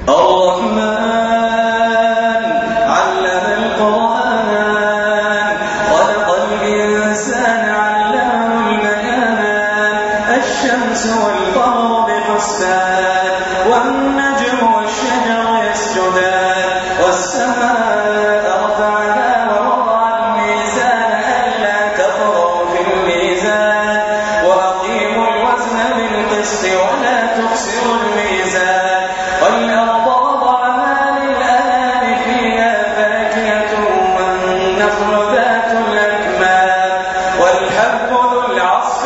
الرحمن علم القرآن خلق الإنسان علمه البيان الشمس والقمر بحسبان والنجم والشجر يسجدان والسماء رفعها ووضع الميزان ألا تطغوا في الميزان وأقيموا الوزن بالقسط ولا تخسروا الميزان والأرض وضعها للأنام فيها فاكهة والنخل ذات الأكمام والحب ذو العصف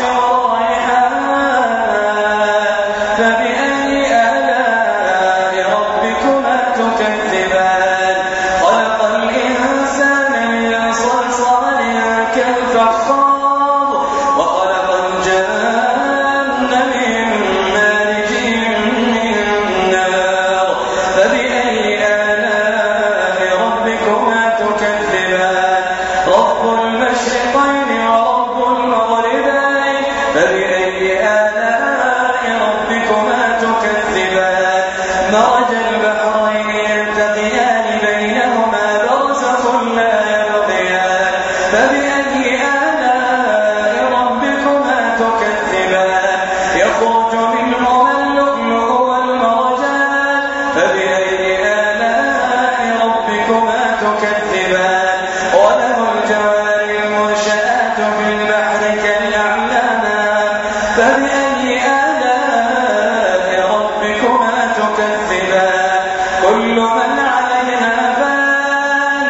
والريحان فبأي آلاء ربكما تكذبان خلق الإنسان من صلصال كالفخار وخلق الجن من مارج من نار فبأي آلاء ربكما تكذبان رب المشرقين ورب المغربين فبأي آلاء ربكما تكذبان مرج البحرين يلتقيان بينهما برزخ لا يبغيان فبأي آلاء ربكما تكذبان يخرج منهما اللؤلؤ والمرجان فبأي آلاء ربكما تكذبان وله الجوار المنشآت في البحر كالأعلام فبأي آلاء ربكما تكذبان كل من عليها فان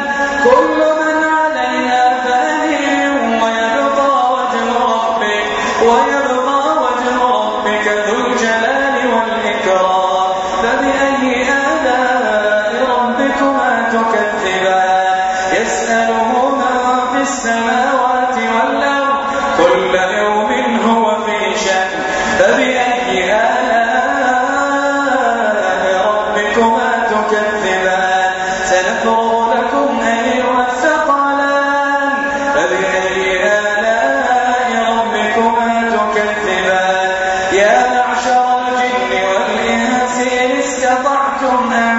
ويبقى وجه ربك ذو الجلال والإكرام فبأي آلاء ربكما تكذبان يسأله من في السماوات والأرض كل يوم هو في شأن فبأي آلاء ربكما تكذبان سنفرغ لكم أيها الثقلان فبأي آلاء ربكما تكذبان يا معشر الجن والإنس إن استطعتم أن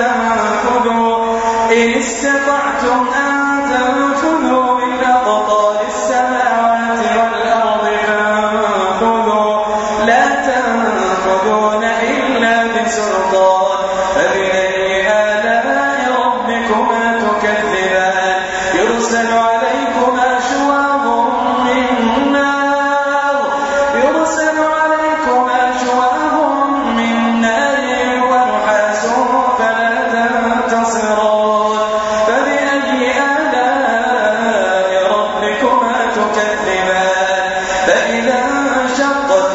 تنفذوا من أقطار السماوات والأرض فانفذوا لا تنفذون إلا بسلطان فبأي آلاء ربكما تكذبان يرسل عليكما شواظ من نار ونحاس فلا تنتصرون فبأي آلاء ربكما تكذبان فإذا انشقت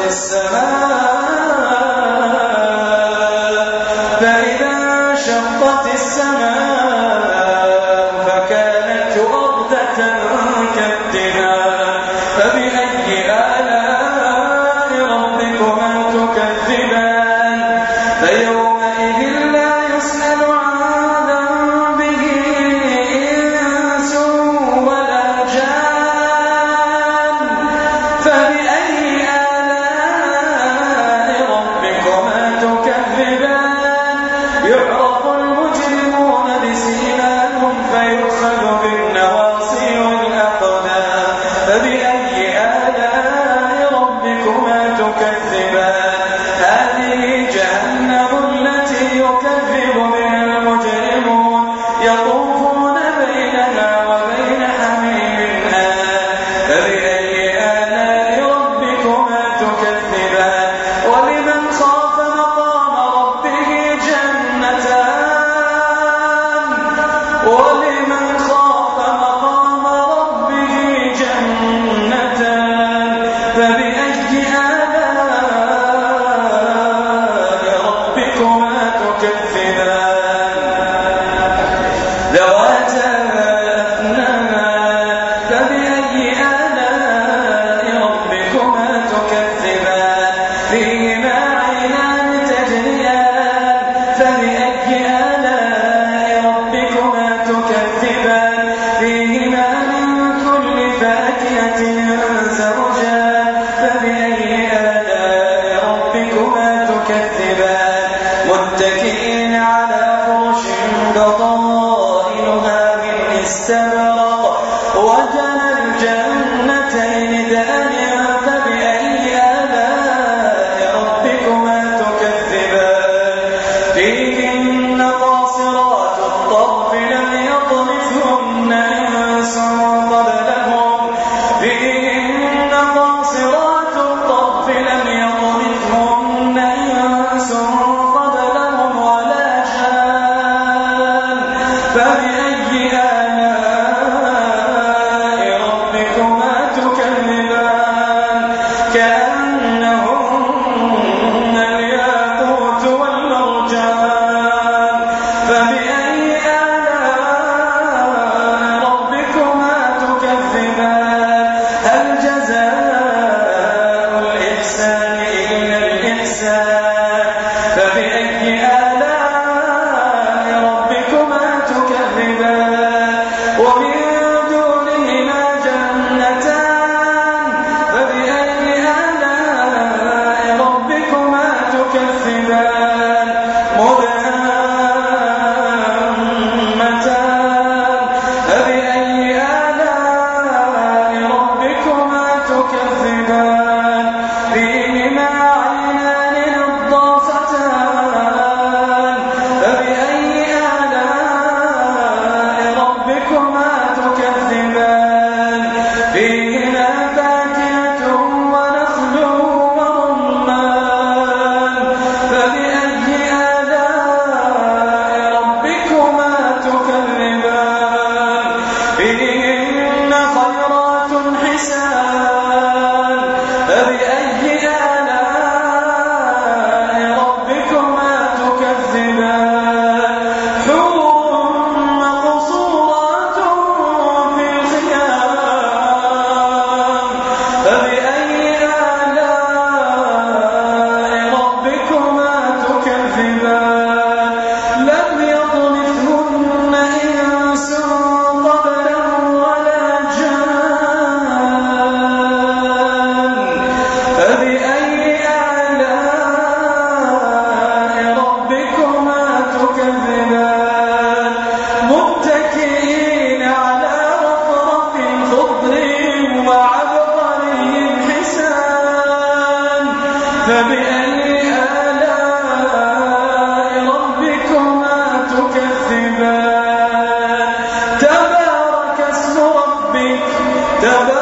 السماء فكانت وردة كالدهان فبأي آلاء ربكما تكذبان فيومئذ لا يسأل عن ذنبه إنس ولا جان فبأي آلاء ربكما تكذبان يعرف المجرمون بسيماهم فيؤخذ بالنواصي والأقدام فبأي آلاء ربكما تكذبان هذه جهنم التي يكذب بها المجرمون يطوفون بينها وبين حميم آن فبأي آلاء ربكما تكذبان ولمن خاف مقام ربه جنتان فبأي آلاء ربكما تكذبان ذواتا أفنان فبأي آلاء ربكما تكذبان فيهما عينان تجريان فبأي آلاء ربكما تكذبان فيهما من كل فاكهة زوجان فبأي آلاء ربكما تكذبان متكئين تبارك